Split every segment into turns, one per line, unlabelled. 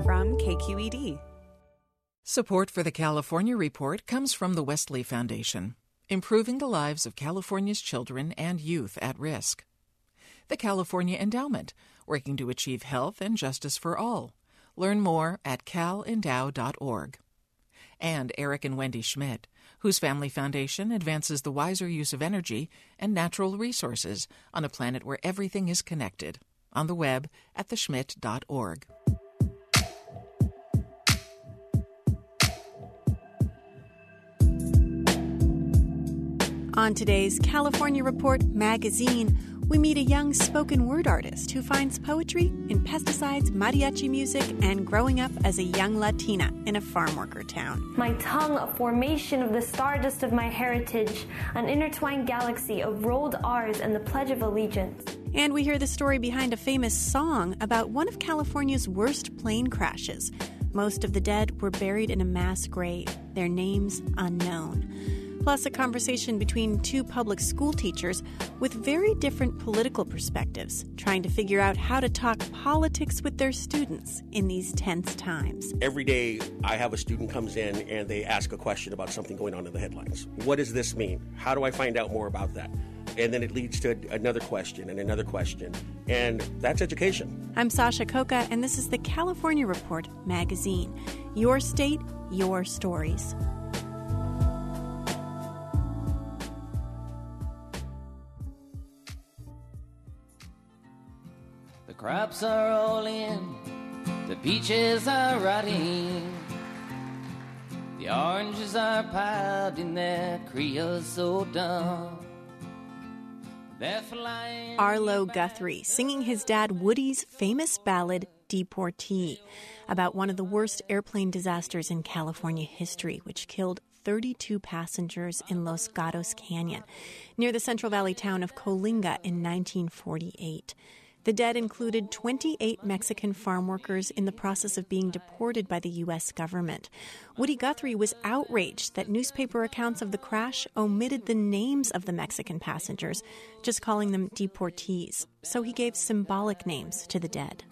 from KQED.
Support for the California Report comes from the Wesley Foundation, improving the lives of California's children and youth at risk. The California Endowment, working to achieve health and justice for all. Learn more at calendow.org. And Eric and Wendy Schmidt, whose family foundation advances the wiser use of energy and natural resources on a planet where everything is connected. On the web at theschmidt.org.
On today's California Report magazine, we meet a young spoken word artist who finds poetry in pesticides, mariachi music, and growing up as a young Latina in a farm worker town.
My tongue, a formation of the stardust of my heritage, an intertwined galaxy of rolled R's and the Pledge of Allegiance.
And we hear the story behind a famous song about one of California's worst plane crashes. Most of the dead were buried in a mass grave, their names unknown. Plus a conversation between two public school teachers with very different political perspectives, trying to figure out how to talk politics with their students in these tense times.
Every day I have a student comes in and they ask a question about something going on in the headlines. What does this mean? How do I find out more about that? And then it leads to another question and another question. And that's education.
I'm Sasha Coca, and this is the California Report magazine. Your state, your stories.
The crops are all in, the peaches are rotting, the oranges are piled in their creosote dump.
Arlo Guthrie singing his dad Woody's famous ballad, Deportee, about one of the worst airplane disasters in California history, which killed 32 passengers in Los Gatos Canyon, near the Central Valley town of Coalinga in 1948. The dead included 28 Mexican farm workers in the process of being deported by the U.S. government. Woody Guthrie was outraged that newspaper accounts of the crash omitted the names of the Mexican passengers, just calling them deportees. So he gave symbolic names to the dead.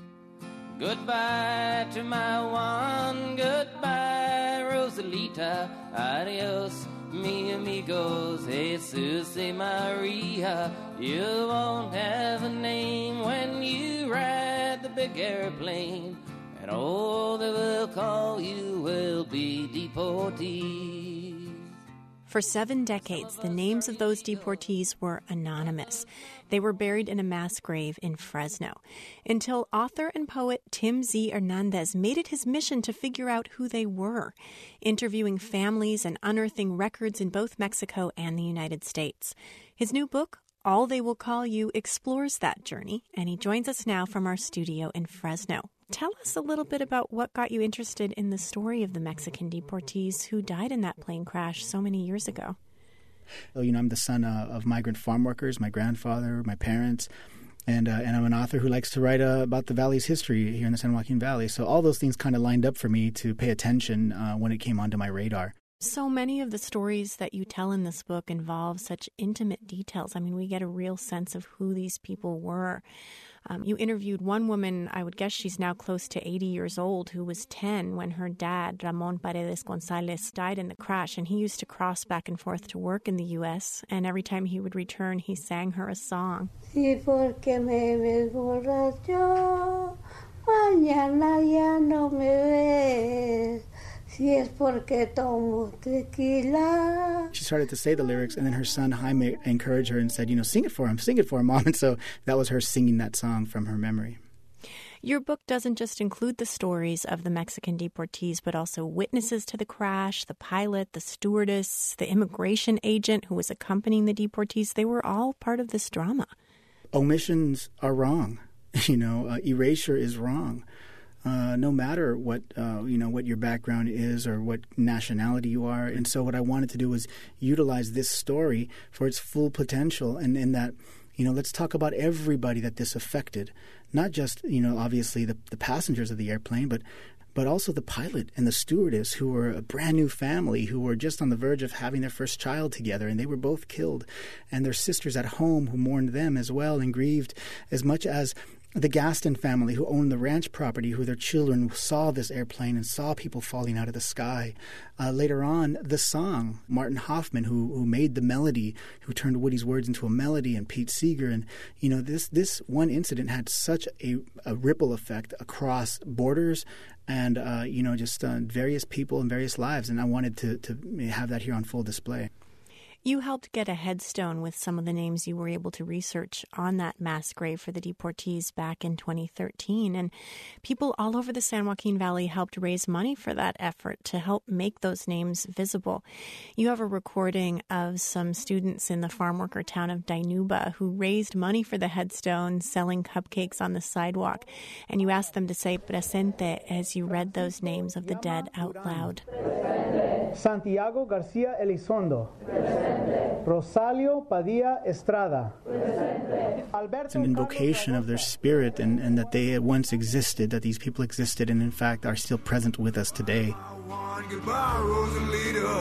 Goodbye to my one, goodbye, Rosalita, adios, mi amigos, Jesus y Maria. You won't have a name when you ride the big airplane, and all they will call you will be deportees.
For 7 decades, the names of those deportees were anonymous. They were buried in a mass grave in Fresno, until author and poet Tim Z. Hernandez made it his mission to figure out who they were, interviewing families and unearthing records in both Mexico and the United States. His new book, All They Will Call You, explores that journey, and he joins us now from our studio in Fresno. Tell us a little bit about what got you interested in the story of the Mexican deportees who died in that plane crash so many years ago.
I'm the son of migrant farm workers, my grandfather, my parents, and I'm an author who likes to write about the valley's history here in the San Joaquin Valley. So all those things kind of lined up for me to pay attention when it came onto my radar.
So many of the stories that you tell in this book involve such intimate details. I mean, we get a real sense of who these people were. You interviewed one woman, I would guess she's now close to 80 years old, who was 10 when her dad, Ramon Paredes Gonzalez, died in the crash. And he used to cross back and forth to work in the U.S. And every time he would return, he sang her a song.
Sí, porque me ves borracho, mañana ya no me ves. Si es porque tomo tequila.
She started to say the lyrics, and then her son Jaime encouraged her and said, sing it for him, Mom. And so that was her singing that song from her memory.
Your book doesn't just include the stories of the Mexican deportees, but also witnesses to the crash, the pilot, the stewardess, the immigration agent who was accompanying the deportees. They were all part of this drama.
Omissions are wrong. Erasure is wrong. No matter what your background is or what nationality you are. And so what I wanted to do was utilize this story for its full potential, and in that, let's talk about everybody that this affected. Not just, obviously the passengers of the airplane, but also the pilot and the stewardess, who were a brand new family, who were just on the verge of having their first child together, and they were both killed. And their sisters at home who mourned them as well and grieved as much as the Gaston family who owned the ranch property, who their children saw this airplane and saw people falling out of the sky. Later on, the song, Martin Hoffman, who made the melody, who turned Woody's words into a melody, and Pete Seeger. And, this one incident had such a ripple effect across borders and, just various people and various lives. And I wanted to have that here on full display.
You helped get a headstone with some of the names you were able to research on that mass grave for the deportees back in 2013. And people all over the San Joaquin Valley helped raise money for that effort to help make those names visible. You have a recording of some students in the farm worker town of Dinuba who raised money for the headstone, selling cupcakes on the sidewalk. And you asked them to say presente as you read those names of the dead out loud.
Santiago Garcia Elizondo. Rosalio Padilla Estrada.
It's an invocation of their spirit and that they once existed, that these people existed and in fact are still present with us today.
Goodbye, Rosalita.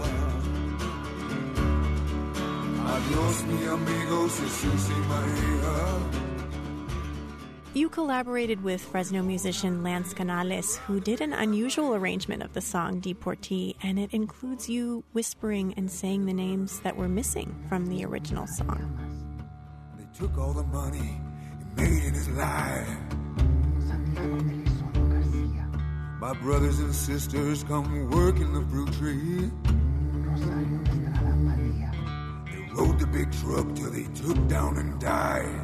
Adios, mi amigos, Jesus y Maria.
You collaborated with Fresno musician Lance Canales, who did an unusual arrangement of the song Deportee, and it includes you whispering and saying the names that were missing from the original song.
They took all the money he made in his life. My brothers and sisters come work in the fruit tree. They rode the big truck till they took down and died.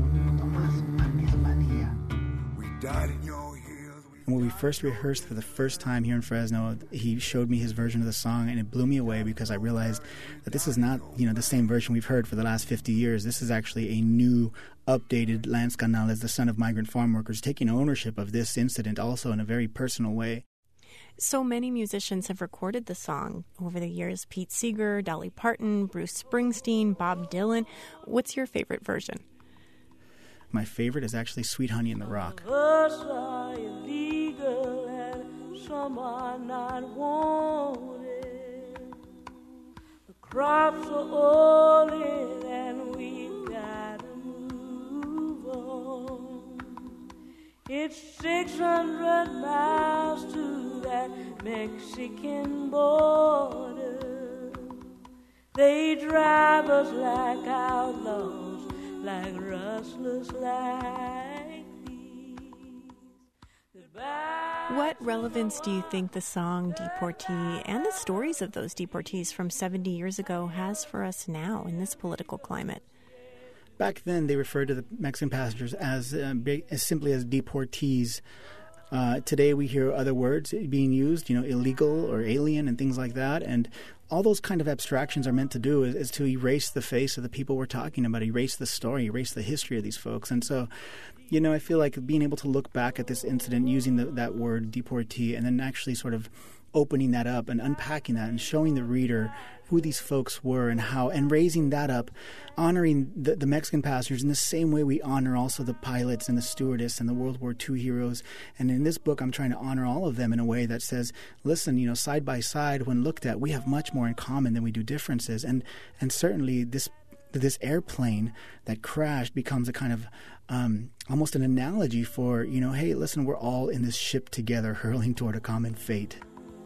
And when we first rehearsed for the first time here in Fresno, he showed me his version of the song, and it blew me away because I realized that this is not, the same version we've heard for the last 50 years. This is actually a new, updated Lance Canales, the son of migrant farm workers, taking ownership of this incident also in a very personal way.
So many musicians have recorded the song over the years. Pete Seeger, Dolly Parton, Bruce Springsteen, Bob Dylan. What's your favorite version?
My favorite is actually Sweet Honey in the Rock.
Us are illegal and some are not wanted. The crops are all in and we gotta move on. It's 600 miles to that Mexican border. They drive us like outlaws, like rustlers like these.
What relevance do you think the song Deportee and the stories of those deportees from 70 years ago has for us now in this political climate?
Back then, they referred to the Mexican passengers as simply as deportees. Today, we hear other words being used, illegal or alien and things like that. And all those kind of abstractions are meant to do is to erase the face of the people we're talking about, erase the story, erase the history of these folks. And so, I feel like being able to look back at this incident using that word deportee and then actually sort of opening that up and unpacking that and showing the reader who these folks were and how, and raising that up, honoring the Mexican passengers in the same way we honor also the pilots and the stewardess and the World War II heroes. And in this book, I'm trying to honor all of them in a way that says, listen, side by side, when looked at, we have much more in common than we do differences. And certainly this airplane that crashed becomes a kind of almost an analogy for, hey, listen, we're all in this ship together hurling toward a common fate.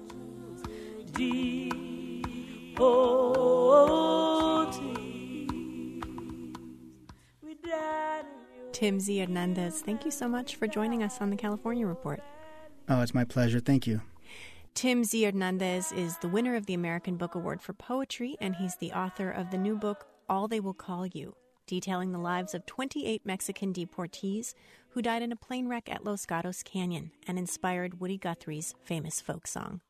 Tim Z. Hernandez, thank you so much for joining us on the California Report.
Oh, it's my pleasure. Thank you.
Tim Z. Hernandez is the winner of the American Book Award for Poetry, and he's the author of the new book, All They Will Call You, detailing the lives of 28 Mexican deportees who died in a plane wreck at Los Gatos Canyon and inspired Woody Guthrie's famous folk song.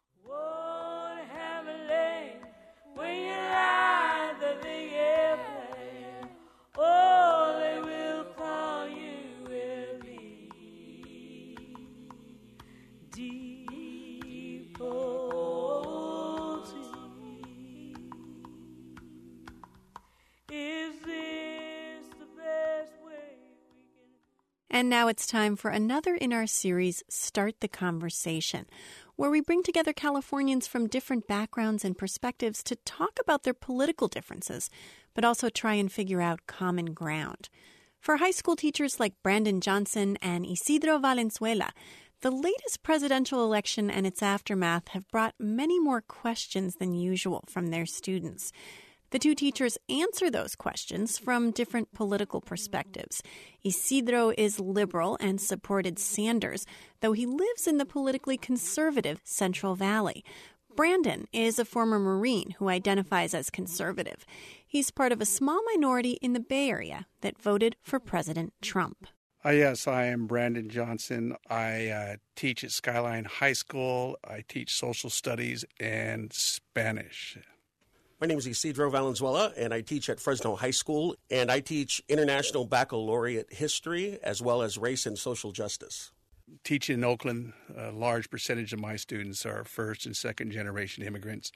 And now it's time for another in our series, Start the Conversation, where we bring together Californians from different backgrounds and perspectives to talk about their political differences, but also try and figure out common ground. For high school teachers like Brandon Johnson and Isidro Valenzuela, the latest presidential election and its aftermath have brought many more questions than usual from their students. The two teachers answer those questions from different political perspectives. Isidro is liberal and supported Sanders, though he lives in the politically conservative Central Valley. Brandon is a former Marine who identifies as conservative. He's part of a small minority in the Bay Area that voted for President Trump.
Yes, I am Brandon Johnson. I teach at Skyline High School. I teach social studies and Spanish.
My name is Isidro Valenzuela, and I teach at Fresno High School, and I teach International Baccalaureate History as well as Race and Social Justice.
Teaching in Oakland, a large percentage of my students are first and second generation immigrants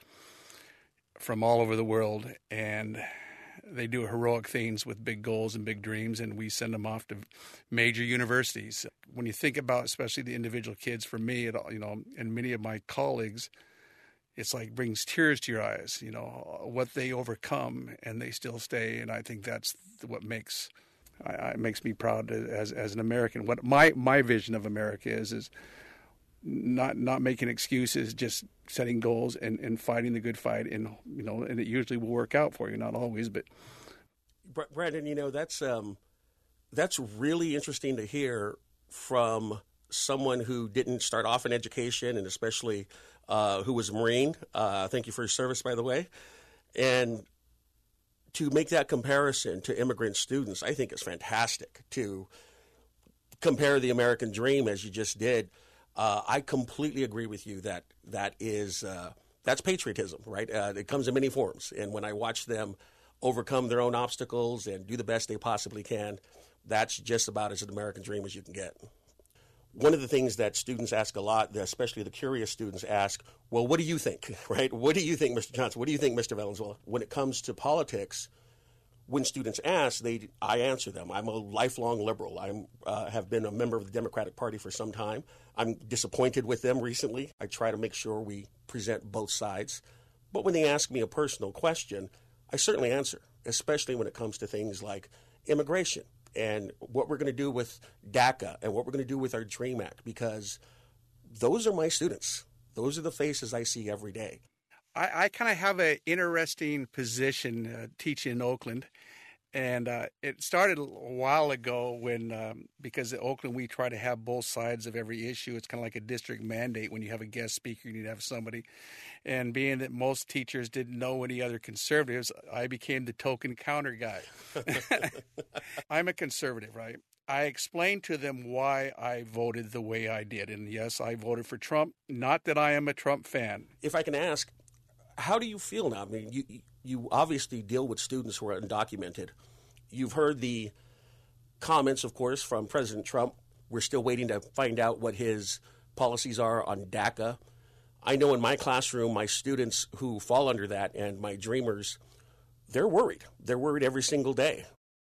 from all over the world, and they do heroic things with big goals and big dreams, and we send them off to major universities. When you think about especially the individual kids, for me, and many of my colleagues, it's like brings tears to your eyes, what they overcome and they still stay. And I think that's what makes me proud as an American. What my vision of America is not making excuses, just setting goals and fighting the good fight. And it usually will work out for you, not always, but.
Brandon, that's really interesting to hear from someone who didn't start off in education, and especially who was a Marine. Thank you for your service, by the way. And to make that comparison to immigrant students, I think is fantastic. To compare the American dream as you just did, I completely agree with you that that's patriotism, right? It comes in many forms. And when I watch them overcome their own obstacles and do the best they possibly can, that's just about as an American dream as you can get. One of the things that students ask a lot, especially the curious students, ask, well, what do you think, right? What do you think, Mr. Johnson? What do you think, Mr. Valenzuela? When it comes to politics, when students ask, I answer them. I'm a lifelong liberal. I have been a member of the Democratic Party for some time. I'm disappointed with them recently. I try to make sure we present both sides. But when they ask me a personal question, I certainly answer, especially when it comes to things like immigration and what we're going to do with DACA and what we're going to do with our DREAM Act, because those are my students. Those are the faces I see every day.
I kind of have an interesting position teaching in Oakland, and it started a while ago when, because at Oakland we try to have both sides of every issue. It's kind of like a district mandate. When you have a guest speaker, you need to have somebody. And being that most teachers didn't know any other conservatives, I became the token counter guy. I'm a conservative, right? I explained to them why I voted the way I did. And yes, I voted for Trump. Not that I am a Trump fan.
If I can ask, how do you feel now? I mean, you obviously deal with students who are undocumented. You've heard the comments, of course, from President Trump. We're still waiting to find out what his policies are on DACA. I know in my classroom, my students who fall under that and my dreamers, they're worried. They're worried every single day.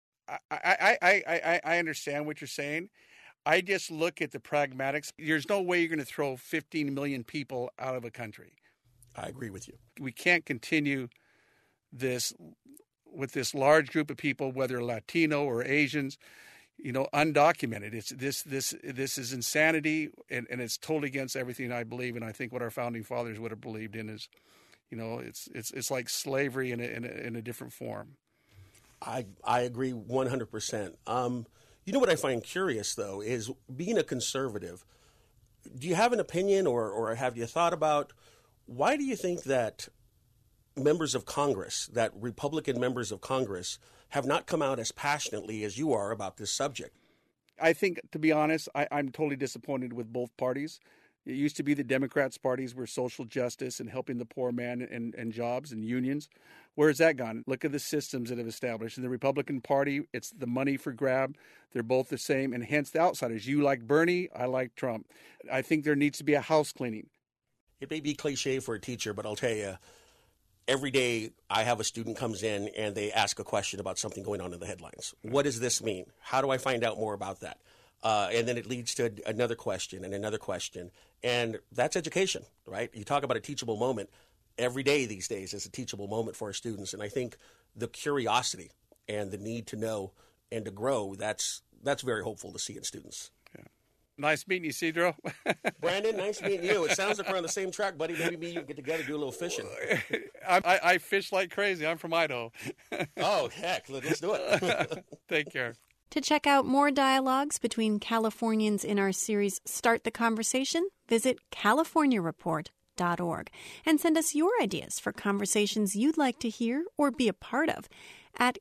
I understand what you're saying. I just look at the pragmatics. There's no way you're going to throw 15 million people out of a country.
I agree with you.
We can't continue this with this large group of people, whether Latino or Asians, undocumented. This is insanity, and it's totally against everything I believe. And I think what our founding fathers would have believed in is, it's like slavery in a different form.
I agree 100%. What I find curious though is being a conservative. Do you have an opinion, or have you thought about why do you think that members of Congress, that Republican members of Congress, have not come out as passionately as you are about this subject?
I think, to be honest, I'm totally disappointed with both parties. It used to be the Democrats' parties were social justice and helping the poor man and jobs and unions. Where has that gone? Look at the systems that have established. In the Republican Party, it's the money for grab. They're both the same, and hence the outsiders. You like Bernie, I like Trump. I think there needs to be a house cleaning.
It may be cliche for a teacher, but I'll tell you, every day I have a student comes in and they ask a question about something going on in the headlines. What does this mean? How do I find out more about that? And then it leads to another question and another question. And that's education, right? You talk about a teachable moment. Every day these days is a teachable moment for our students. And I think the curiosity and the need to know and to grow, that's very hopeful to see in students.
Nice meeting you, Cedro.
Brandon, nice meeting you. It sounds like we're on the same track, buddy. Maybe me and you get together, do a little fishing.
I fish like crazy. I'm from Idaho.
Oh, heck. Let's do it.
Take care.
To check out more dialogues between Californians in our series Start the Conversation, visit californiareport.org and send us your ideas for conversations you'd like to hear or be a part of at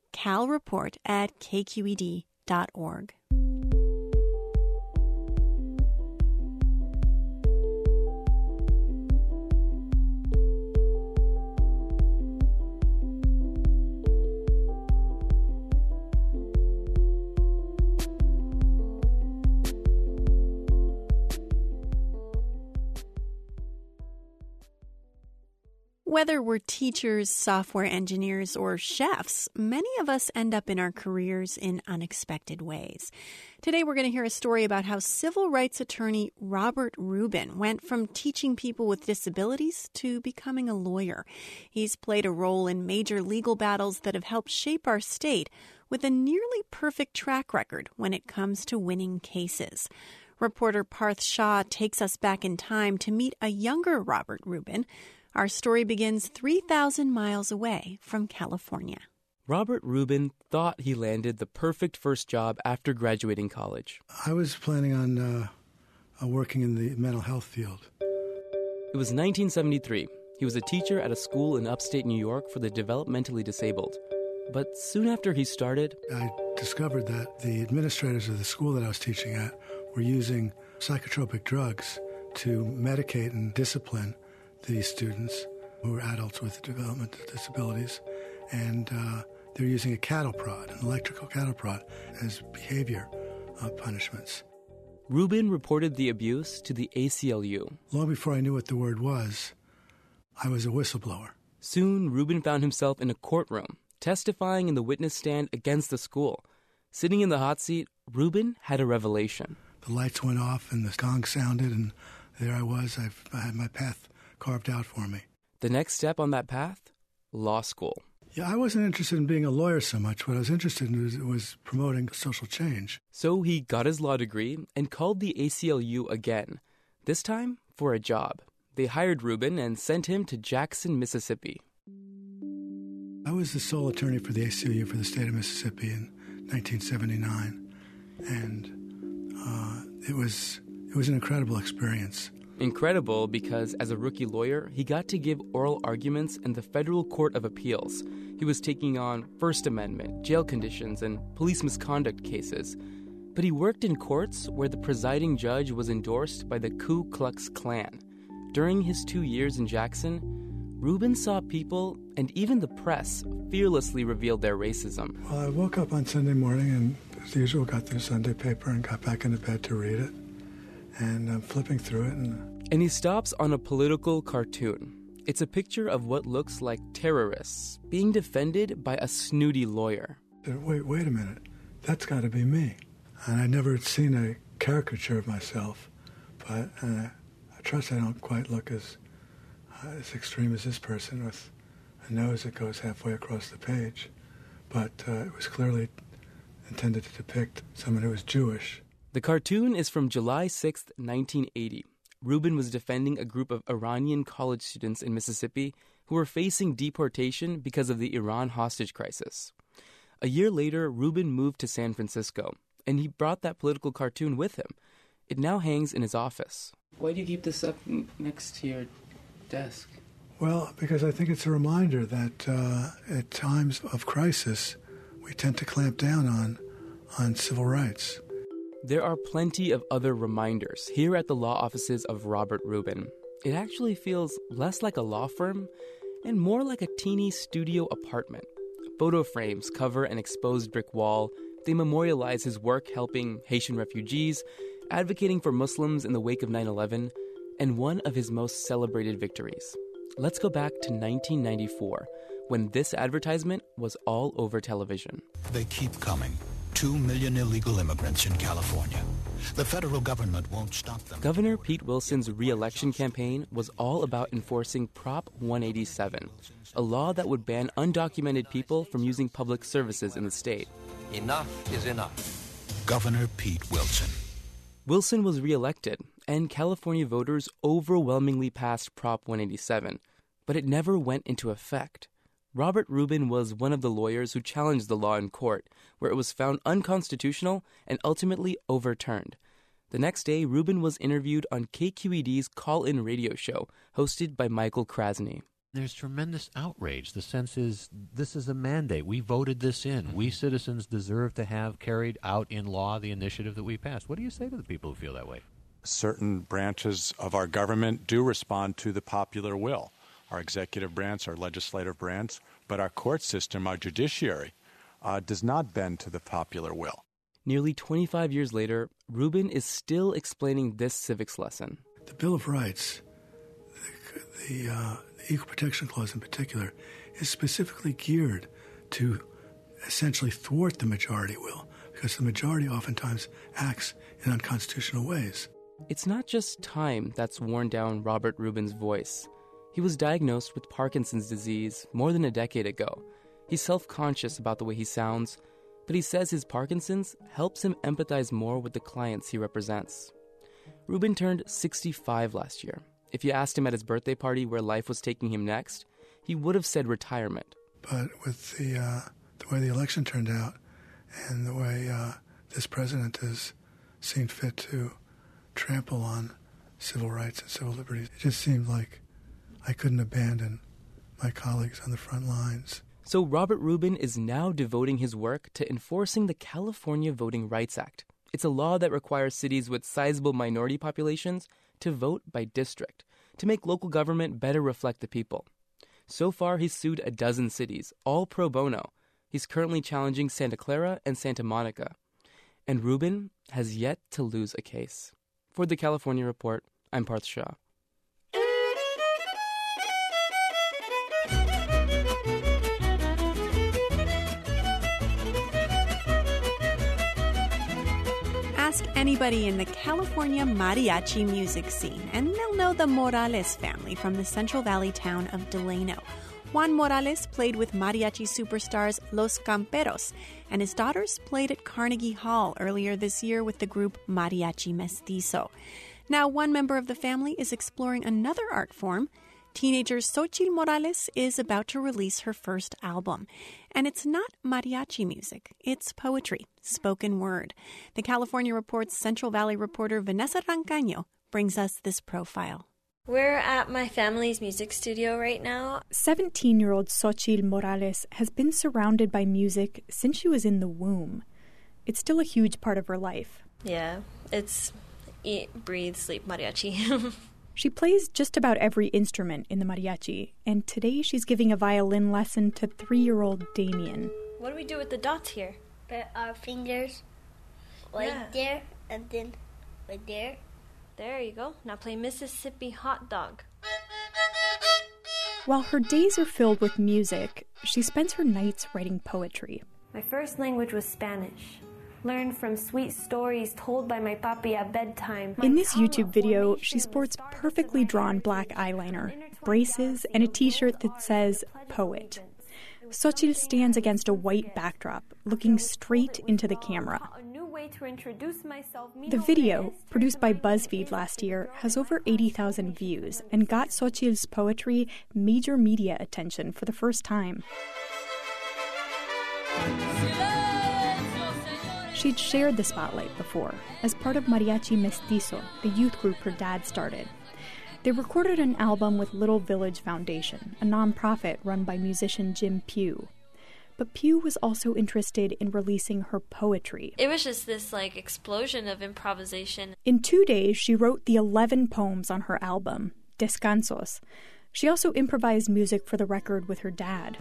calreport@kqed.org. Whether we're teachers, software engineers, or chefs, many of us end up in our careers in unexpected ways. Today, we're going to hear a story about how civil rights attorney Robert Rubin went from teaching people with disabilities to becoming a lawyer. He's played a role in major legal battles that have helped shape our state with a nearly perfect track record when it comes to winning cases. Reporter Parth Shah takes us back in time to meet a younger Robert Rubin. Our story begins 3,000 miles away from California.
Robert Rubin thought he landed the perfect first job after graduating college.
I was planning on working in the mental health field.
It was 1973. He was a teacher at a school in upstate New York for the developmentally disabled. But soon after he started,
I discovered that the administrators of the school that I was teaching at were using psychotropic drugs to medicate and discipline these students who were adults with developmental disabilities, and they're using a cattle prod, an electrical cattle prod, as behavior punishments.
Rubin reported the abuse to the ACLU.
Long before I knew what the word was, I was a whistleblower.
Soon, Rubin found himself in a courtroom, testifying in the witness stand against the school. Sitting in the hot seat, Rubin had a revelation.
The lights went off and the gong sounded, and there I was. I had my path carved out for me.
The next step on that path? Law school.
Yeah, I wasn't interested in being a lawyer so much. What I was interested in was promoting social change.
So he got his law degree and called the ACLU again, this time for a job. They hired Rubin and sent him to Jackson, Mississippi.
I was the sole attorney for the ACLU for the state of Mississippi in 1979, and it was an incredible experience.
Incredible because as a rookie lawyer, he got to give oral arguments in the Federal Court of Appeals. He was taking on First Amendment, jail conditions, and police misconduct cases. But he worked in courts where the presiding judge was endorsed by the Ku Klux Klan. During his 2 years in Jackson, Rubin saw people and even the press fearlessly reveal their racism.
Well, I woke up on Sunday morning and, as usual, got the Sunday paper and got back into bed to read it. And I'm flipping through it.
And he stops on a political cartoon. It's a picture of what looks like terrorists being defended by a snooty lawyer.
Wait a minute. That's got to be me. And I'd never seen a caricature of myself. But I trust I don't quite look as extreme as this person with a nose that goes halfway across the page. But it was clearly intended to depict someone who was Jewish.
The cartoon is from July 6, 1980. Rubin was defending a group of Iranian college students in Mississippi who were facing deportation because of the Iran hostage crisis. A year later, Rubin moved to San Francisco, and he brought that political cartoon with him. It now hangs in his office. Why do you keep this up next to your desk?
Well, because I think it's a reminder that at times of crisis, we tend to clamp down on civil rights.
There are plenty of other reminders here at the law offices of Robert Rubin. It actually feels less like a law firm and more like a teeny studio apartment. Photo frames cover an exposed brick wall. They memorialize his work helping Haitian refugees, advocating for Muslims in the wake of 9/11, and one of his most celebrated victories. Let's go back to 1994, when this advertisement was all over television.
They keep coming. 2 million illegal immigrants in California. The federal government won't stop them.
Governor Pete Wilson's re-election campaign was all about enforcing Prop 187, a law that would ban undocumented people from using public services in the state.
Enough is enough.
Governor Pete Wilson.
Wilson was reelected, and California voters overwhelmingly passed Prop 187, but it never went into effect. Robert Rubin was one of the lawyers who challenged the law in court, where it was found unconstitutional and ultimately overturned. The next day, Rubin was interviewed on KQED's call-in radio show, hosted by Michael Krasny.
There's tremendous outrage. The sense is this is a mandate. We voted this in. We citizens deserve to have carried out in law the initiative that we passed. What do you say to the people who feel that way?
Certain branches of our government do respond to the popular will. Our executive branch, our legislative branch, but our court system, our judiciary, does not bend to the popular will.
Nearly 25 years later, Rubin is still explaining this civics lesson.
The Bill of Rights, the Equal Protection Clause in particular, is specifically geared to essentially thwart the majority will, because the majority oftentimes acts in unconstitutional ways.
It's not just time that's worn down Robert Rubin's voice. He was diagnosed with Parkinson's disease more than a decade ago. He's self-conscious about the way he sounds, but he says his Parkinson's helps him empathize more with the clients he represents. Rubin turned 65 last year. If you asked him at his birthday party where life was taking him next, he would have said retirement.
But with the way the election turned out and the way this president has seen fit to trample on civil rights and civil liberties, it just seemed like I couldn't abandon my colleagues on the front lines.
So Robert Rubin is now devoting his work to enforcing the California Voting Rights Act. It's a law that requires cities with sizable minority populations to vote by district, to make local government better reflect the people. So far, he's sued a dozen cities, all pro bono. He's currently challenging Santa Clara and Santa Monica. And Rubin has yet to lose a case. For the California Report, I'm Parth Shah.
Ask anybody in the California mariachi music scene, and they'll know the Morales family from the Central Valley town of Delano. Juan Morales played with mariachi superstars Los Camperos, and his daughters played at Carnegie Hall earlier this year with the group Mariachi Mestizo. Now, one member of the family is exploring another art form. Teenager Xochitl Morales is about to release her first album. And it's not mariachi music, it's poetry, spoken word. The California Report's Central Valley reporter Vanessa Rancaño brings us this profile.
We're at my family's music studio right now.
17-year-old Xochitl Morales has been surrounded by music since she was in the womb. It's still a huge part of her life.
Yeah, it's eat, breathe, sleep mariachi.
She plays just about every instrument in the mariachi, and today she's giving a violin lesson to 3-year-old Damien.
What do we do with the dots here?
Put our fingers right there, and then right there.
There you go. Now play Mississippi Hot Dog.
While her days are filled with music, she spends her nights writing poetry.
My first language was Spanish. Learned from sweet stories told by my papi at bedtime.
In this YouTube video, she sports perfectly drawn black eyeliner, braces, and a t-shirt that says Poet. Xochitl stands against a white backdrop, looking straight into the camera. The video, produced by BuzzFeed last year, has over 80,000 views and got Xochitl's poetry major media attention for the first time. She'd shared the spotlight before, as part of Mariachi Mestizo, the youth group her dad started. They recorded an album with Little Village Foundation, a nonprofit run by musician Jim Pugh. But Pugh was also interested in releasing her poetry.
It was just this, explosion of improvisation.
In 2 days, she wrote the 11 poems on her album, Descansos. She also improvised music for the record with her dad.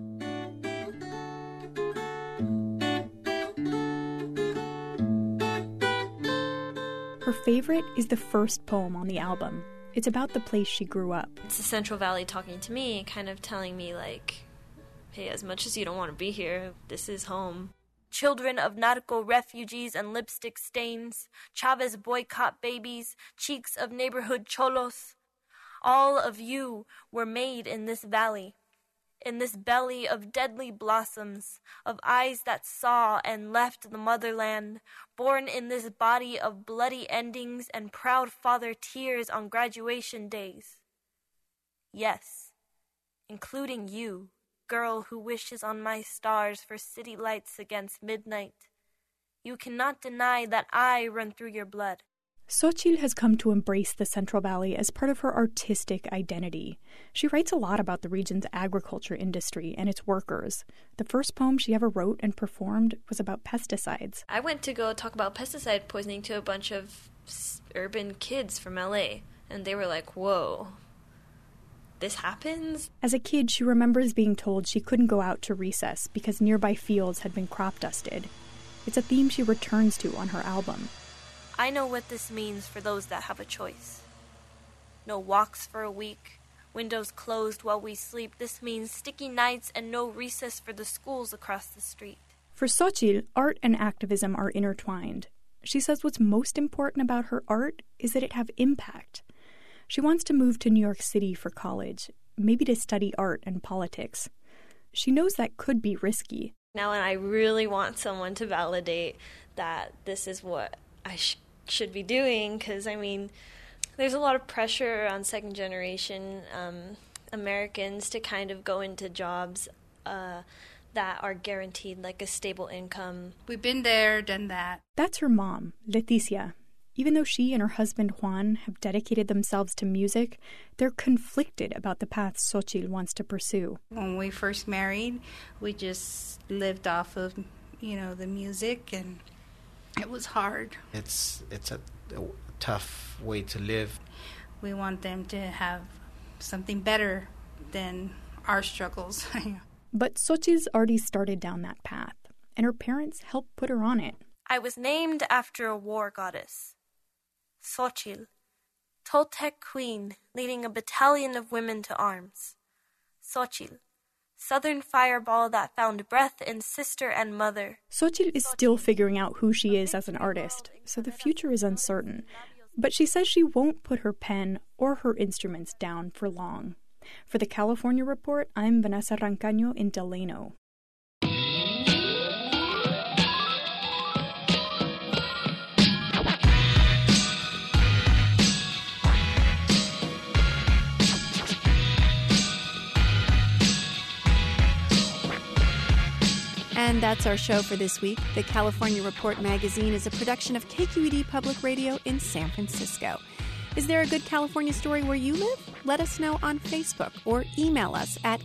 Her favorite is the first poem on the album. It's about the place she grew up.
It's the Central Valley talking to me, kind of telling me, hey, as much as you don't want to be here, this is home. Children of narco refugees and lipstick stains, Chavez boycott babies, cheeks of neighborhood cholos. All of you were made in this valley. in this belly of deadly blossoms, of eyes that saw and left the motherland, born in this body of bloody endings and proud father tears on graduation days. Yes, including you, girl who wishes on my stars for city lights against midnight. You cannot deny that I run through your blood.
Xochitl has come to embrace the Central Valley as part of her artistic identity. She writes a lot about the region's agriculture industry and its workers. The first poem she ever wrote and performed was about pesticides.
I went to go talk about pesticide poisoning to a bunch of urban kids from LA, and they were like, whoa, this happens?
As a kid, she remembers being told she couldn't go out to recess because nearby fields had been crop dusted. It's a theme she returns to on her album.
I know what this means for those that have a choice. No walks for a week, windows closed while we sleep. This means sticky nights and no recess for the schools across the street.
For Xochitl, art and activism are intertwined. She says what's most important about her art is that it have impact. She wants to move to New York City for college, maybe to study art and politics. She knows that could be risky.
Now, and I really want someone to validate that this is what I should be doing, because, I mean, there's a lot of pressure on second-generation Americans to kind of go into jobs that are guaranteed, like a stable income.
We've been there, done that.
That's her mom, Leticia. Even though she and her husband Juan have dedicated themselves to music, they're conflicted about the path Xochitl wants to pursue.
When we first married, we just lived off of, the music, and it was hard.
It's a tough way to live.
We want them to have something better than our struggles.
But Xochitl's already started down that path, and her parents helped put her on it.
I was named after a war goddess, Xochitl, Toltec queen leading a battalion of women to arms. Xochitl, southern fireball that found breath in sister and mother.
Xochitl is still figuring out who she is as an artist, so the future is uncertain. But she says she won't put her pen or her instruments down for long. For the California Report, I'm Vanessa Rancaño in Delano.
And that's our show for this week. The California Report magazine is a production of KQED Public Radio in San Francisco. Is there a good California story where you live? Let us know on Facebook or email us at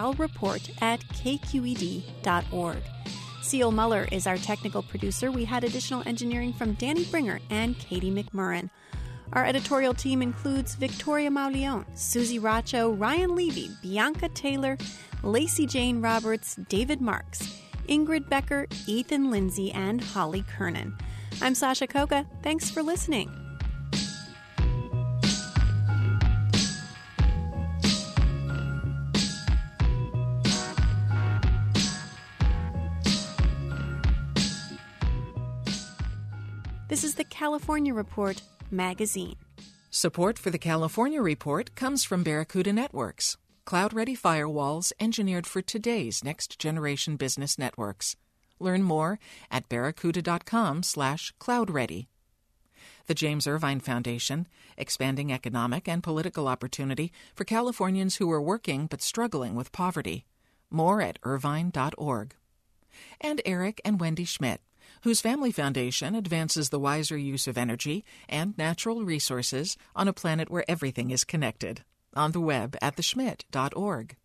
calreport@kqed.org. Seal Muller is our technical producer. We had additional engineering from Danny Bringer and Katie McMurrin. Our editorial team includes Victoria Mauleon, Susie Racho, Ryan Levy, Bianca Taylor, Lacey Jane Roberts, David Marks, Ingrid Becker, Ethan Lindsay, and Holly Kernan. I'm Sasha Koga. Thanks for listening. This is the California Report magazine.
Support for the California Report comes from Barracuda Networks, cloud-ready firewalls engineered for today's next-generation business networks. Learn more at barracuda.com/cloudready. The James Irvine Foundation, expanding economic and political opportunity for Californians who are working but struggling with poverty. More at irvine.org. And Eric and Wendy Schmidt, whose family foundation advances the wiser use of energy and natural resources on a planet where everything is connected. On the web at theschmidt.org.